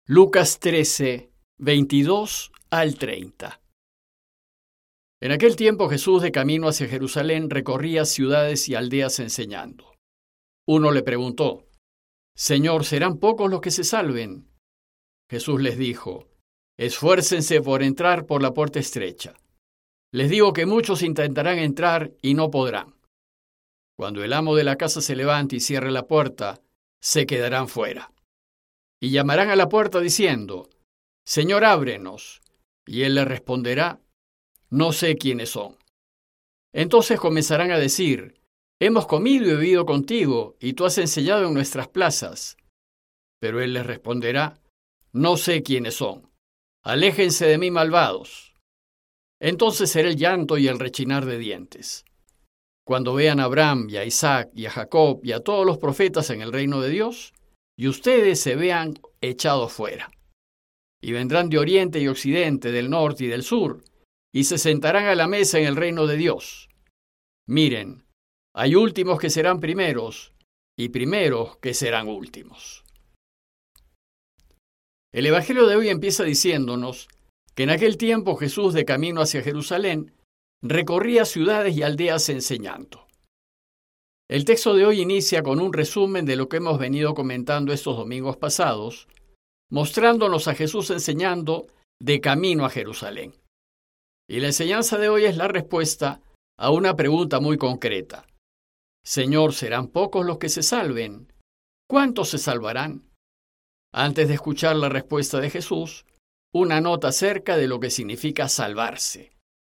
Lucas 13, 22 al 30. En aquel tiempo Jesús, de camino hacia Jerusalén, recorría ciudades y aldeas enseñando. Uno le preguntó: «Señor, ¿serán pocos los que se salven?». Jesús les dijo: «Esfuércense por entrar por la puerta estrecha. Les digo que muchos intentarán entrar y no podrán. Cuando el amo de la casa se levante y cierre la puerta, se quedarán fuera. Y llamarán a la puerta diciendo: Señor, ábrenos. Y él les responderá: no sé quiénes son. Entonces comenzarán a decir: hemos comido y bebido contigo, y tú has enseñado en nuestras plazas. Pero él les responderá: no sé quiénes son. Aléjense de mí, malvados. Entonces será el llanto y el rechinar de dientes. Cuando vean a Abraham y a Isaac y a Jacob y a todos los profetas en el reino de Dios, y ustedes se vean echados fuera. Y vendrán de oriente y occidente, del norte y del sur, y se sentarán a la mesa en el reino de Dios. Miren, hay últimos que serán primeros, y primeros que serán últimos». El Evangelio de hoy empieza diciéndonos que en aquel tiempo Jesús, de camino hacia Jerusalén, recorría ciudades y aldeas enseñando. El texto de hoy inicia con un resumen de lo que hemos venido comentando estos domingos pasados, mostrándonos a Jesús enseñando de camino a Jerusalén. Y la enseñanza de hoy es la respuesta a una pregunta muy concreta. Señor, ¿serán pocos los que se salven? ¿Cuántos se salvarán? Antes de escuchar la respuesta de Jesús, una nota acerca de lo que significa salvarse.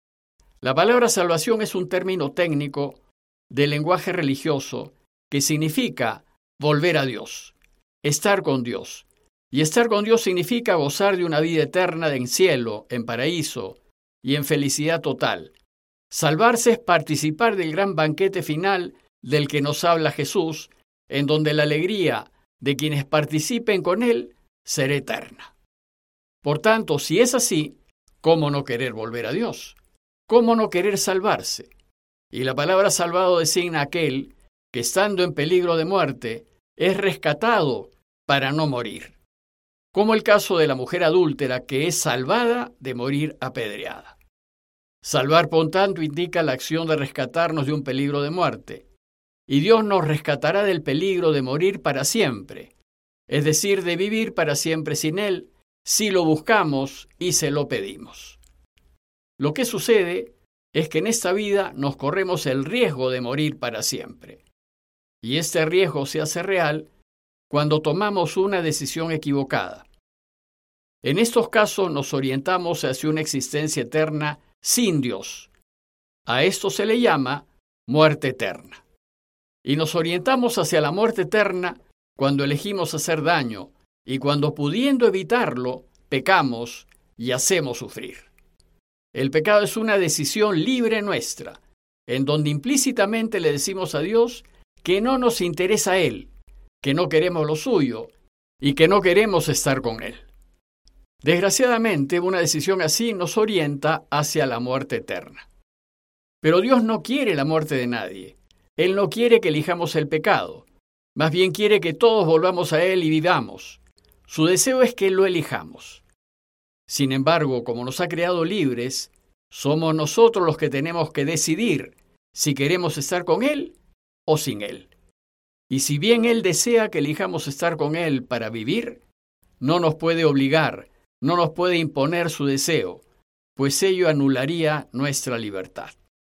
La palabra salvación es un término técnico del lenguaje religioso que significa volver a Dios, estar con Dios. Y estar con Dios significa gozar de una vida eterna en cielo, en paraíso y en felicidad total. Salvarse es participar del gran banquete final del que nos habla Jesús, en donde la alegría de quienes participen con Él será eterna. Por tanto, si es así, ¿cómo no querer volver a Dios? ¿Cómo no querer salvarse? Y la palabra salvado designa a aquel que, estando en peligro de muerte, es rescatado para no morir. Como el caso de la mujer adúltera que es salvada de morir apedreada. Salvar, por tanto, indica la acción de rescatarnos de un peligro de muerte. Y Dios nos rescatará del peligro de morir para siempre, es decir, de vivir para siempre sin Él, si lo buscamos y se lo pedimos. Lo que sucede es que en esta vida nos corremos el riesgo de morir para siempre. Y este riesgo se hace real cuando tomamos una decisión equivocada. En estos casos nos orientamos hacia una existencia eterna sin Dios. A esto se le llama muerte eterna. Y nos orientamos hacia la muerte eterna cuando elegimos hacer daño y cuando, pudiendo evitarlo, pecamos y hacemos sufrir. El pecado es una decisión libre nuestra, en donde implícitamente le decimos a Dios que no nos interesa a Él, que no queremos lo suyo y que no queremos estar con Él. Desgraciadamente, una decisión así nos orienta hacia la muerte eterna. Pero Dios no quiere la muerte de nadie. Él no quiere que elijamos el pecado. Más bien quiere que todos volvamos a Él y vivamos. Su deseo es que lo elijamos. Sin embargo, como nos ha creado libres, somos nosotros los que tenemos que decidir si queremos estar con Él o sin Él. Y si bien Él desea que elijamos estar con Él para vivir, no nos puede obligar, no nos puede imponer su deseo, pues ello anularía nuestra libertad.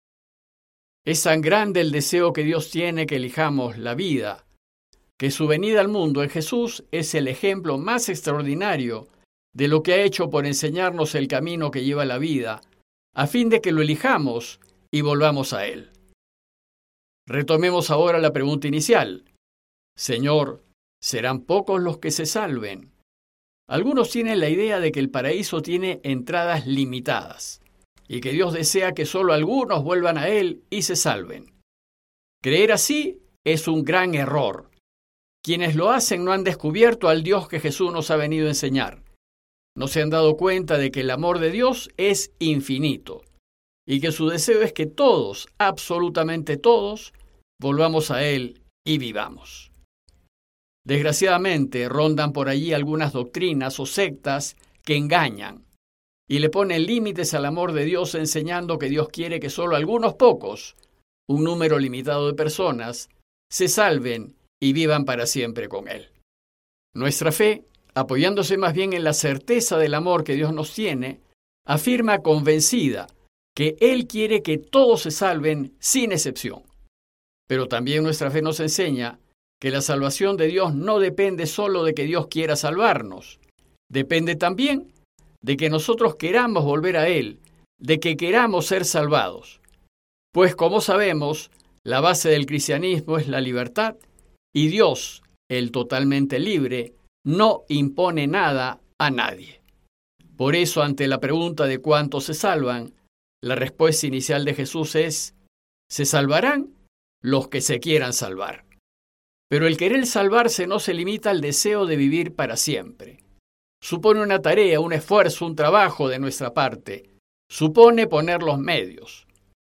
Es tan grande el deseo que Dios tiene que elijamos la vida, que su venida al mundo en Jesús es el ejemplo más extraordinario de lo que ha hecho por enseñarnos el camino que lleva la vida, a fin de que lo elijamos y volvamos a Él. Retomemos ahora la pregunta inicial. Señor, ¿serán pocos los que se salven? Algunos tienen la idea de que el paraíso tiene entradas limitadas y que Dios desea que solo algunos vuelvan a Él y se salven. Creer así es un gran error. Quienes lo hacen no han descubierto al Dios que Jesús nos ha venido a enseñar. No se han dado cuenta de que el amor de Dios es infinito y que su deseo es que todos, absolutamente todos, volvamos a Él y vivamos. Desgraciadamente, rondan por allí algunas doctrinas o sectas que engañan y le ponen límites al amor de Dios, enseñando que Dios quiere que solo algunos pocos, un número limitado de personas, se salven y vivan para siempre con Él. Nuestra fe, apoyándose más bien en la certeza del amor que Dios nos tiene, afirma convencida que Él quiere que todos se salven sin excepción. Pero también nuestra fe nos enseña que la salvación de Dios no depende solo de que Dios quiera salvarnos. Depende también de que nosotros queramos volver a Él, de que queramos ser salvados. Pues como sabemos, la base del cristianismo es la libertad y Dios, el totalmente libre, no impone nada a nadie. Por eso, ante la pregunta de cuántos se salvan, la respuesta inicial de Jesús es: se salvarán los que se quieran salvar. Pero el querer salvarse no se limita al deseo de vivir para siempre. Supone una tarea, un esfuerzo, un trabajo de nuestra parte. Supone poner los medios.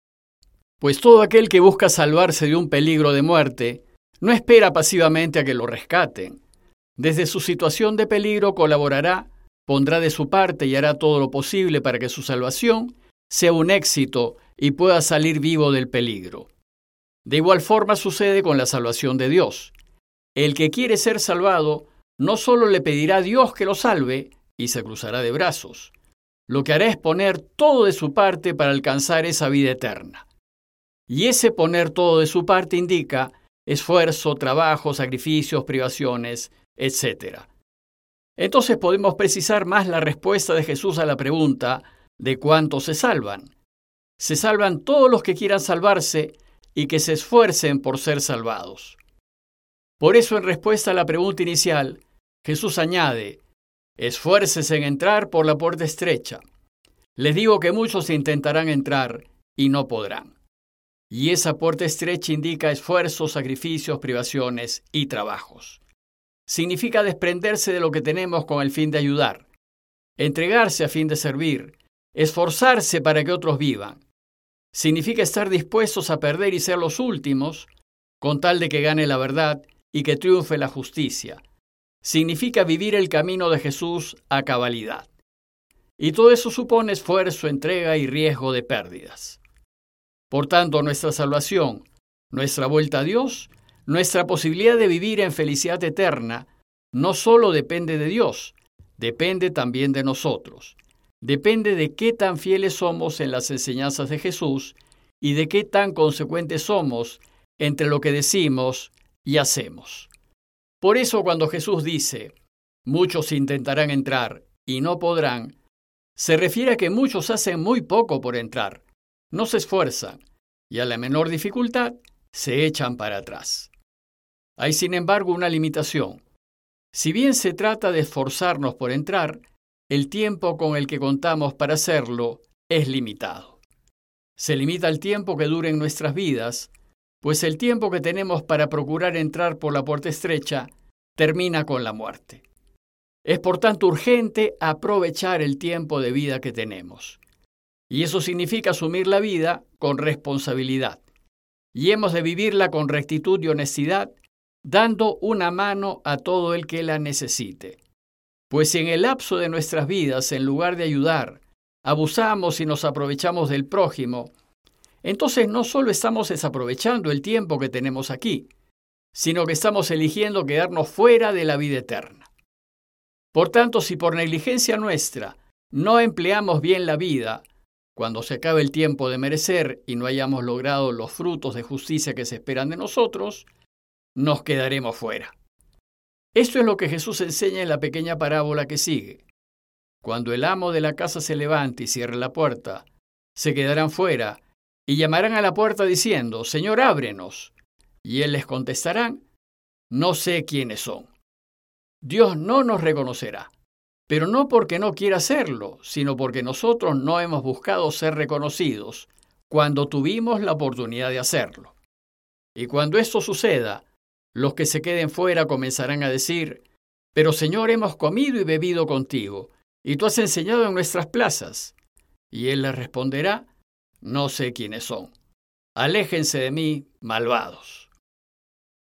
Pues todo aquel que busca salvarse de un peligro de muerte no espera pasivamente a que lo rescaten. Desde su situación de peligro colaborará, pondrá de su parte y hará todo lo posible para que su salvación sea un éxito y pueda salir vivo del peligro. De igual forma sucede con la salvación de Dios. El que quiere ser salvado no solo le pedirá a Dios que lo salve y se cruzará de brazos. Lo que hará es poner todo de su parte para alcanzar esa vida eterna. Y ese poner todo de su parte indica esfuerzo, trabajo, sacrificios, privaciones, etc. Entonces podemos precisar más la respuesta de Jesús a la pregunta de cuántos se salvan. Se salvan todos los que quieran salvarse y que se esfuercen por ser salvados. Por eso, en respuesta a la pregunta inicial, Jesús añade: esfuércese en entrar por la puerta estrecha. Les digo que muchos intentarán entrar y no podrán. Y esa puerta estrecha indica esfuerzos, sacrificios, privaciones y trabajos. Significa desprenderse de lo que tenemos con el fin de ayudar, entregarse a fin de servir, esforzarse para que otros vivan. Significa estar dispuestos a perder y ser los últimos, con tal de que gane la verdad y que triunfe la justicia. Significa vivir el camino de Jesús a cabalidad. Y todo eso supone esfuerzo, entrega y riesgo de pérdidas. Por tanto, nuestra salvación, nuestra vuelta a Dios, nuestra posibilidad de vivir en felicidad eterna, no solo depende de Dios, depende también de nosotros. Depende de qué tan fieles somos en las enseñanzas de Jesús y de qué tan consecuentes somos entre lo que decimos y hacemos. Por eso, cuando Jesús dice: muchos intentarán entrar y no podrán, se refiere a que muchos hacen muy poco por entrar, no se esfuerzan y a la menor dificultad se echan para atrás. Hay, sin embargo, una limitación. Si bien se trata de esforzarnos por entrar, el tiempo con el que contamos para hacerlo es limitado. Se limita el tiempo que dura en nuestras vidas, pues el tiempo que tenemos para procurar entrar por la puerta estrecha termina con la muerte. Es por tanto urgente aprovechar el tiempo de vida que tenemos. Y eso significa asumir la vida con responsabilidad. Y hemos de vivirla con rectitud y honestidad, dando una mano a todo el que la necesite. Pues si en el lapso de nuestras vidas, en lugar de ayudar, abusamos y nos aprovechamos del prójimo, entonces no solo estamos desaprovechando el tiempo que tenemos aquí, sino que estamos eligiendo quedarnos fuera de la vida eterna. Por tanto, si por negligencia nuestra no empleamos bien la vida, cuando se acabe el tiempo de merecer y no hayamos logrado los frutos de justicia que se esperan de nosotros, nos quedaremos fuera. Esto es lo que Jesús enseña en la pequeña parábola que sigue. Cuando el amo de la casa se levante y cierre la puerta, se quedarán fuera y llamarán a la puerta diciendo: Señor, ábrenos. Y él les contestará: no sé quiénes son. Dios no nos reconocerá, pero no porque no quiera hacerlo, sino porque nosotros no hemos buscado ser reconocidos cuando tuvimos la oportunidad de hacerlo. Y cuando esto suceda, los que se queden fuera comenzarán a decir: pero Señor, hemos comido y bebido contigo, y tú has enseñado en nuestras plazas. Y él les responderá: no sé quiénes son. Aléjense de mí, malvados.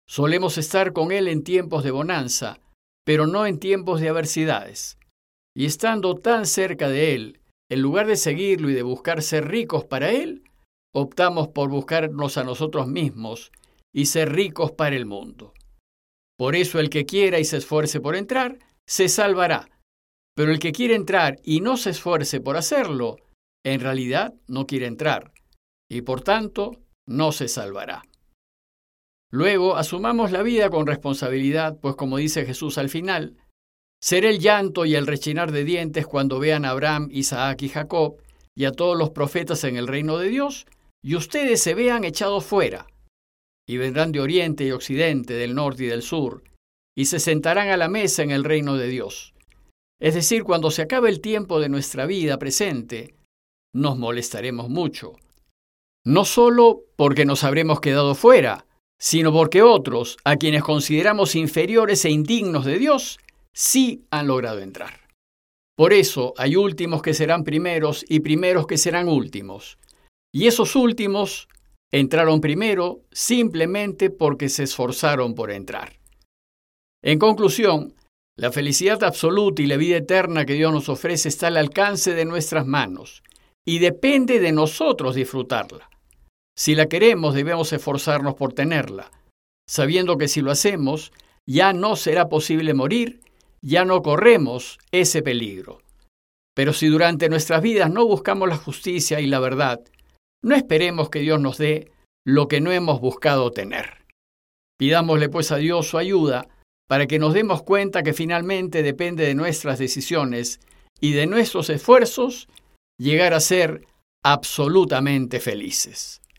Solemos estar con Él en tiempos de bonanza, pero no en tiempos de adversidades. Y estando tan cerca de Él, en lugar de seguirlo y de buscar ser ricos para Él, optamos por buscarnos a nosotros mismos y ser ricos para el mundo. Por eso el que quiera y se esfuerce por entrar, se salvará. Pero el que quiere entrar y no se esfuerce por hacerlo, en realidad no quiere entrar, y por tanto no se salvará. Luego, asumamos la vida con responsabilidad, pues como dice Jesús al final, será el llanto y el rechinar de dientes cuando vean a Abraham, Isaac y Jacob y a todos los profetas en el reino de Dios, y ustedes se vean echados fuera. Y vendrán de oriente y occidente, del norte y del sur, y se sentarán a la mesa en el reino de Dios. Es decir, cuando se acabe el tiempo de nuestra vida presente, nos molestaremos mucho. No solo porque nos habremos quedado fuera, sino porque otros, a quienes consideramos inferiores e indignos de Dios, sí han logrado entrar. Por eso hay últimos que serán primeros y primeros que serán últimos. Y esos últimos entraron primero simplemente porque se esforzaron por entrar. En conclusión, la felicidad absoluta y la vida eterna que Dios nos ofrece está al alcance de nuestras manos y depende de nosotros disfrutarla. Si la queremos, debemos esforzarnos por tenerla, sabiendo que si lo hacemos, ya no será posible morir, ya no corremos ese peligro. Pero si durante nuestras vidas no buscamos la justicia y la verdad, no esperemos que Dios nos dé lo que no hemos buscado tener. Pidámosle pues a Dios su ayuda para que nos demos cuenta que finalmente depende de nuestras decisiones y de nuestros esfuerzos llegar a ser absolutamente felices.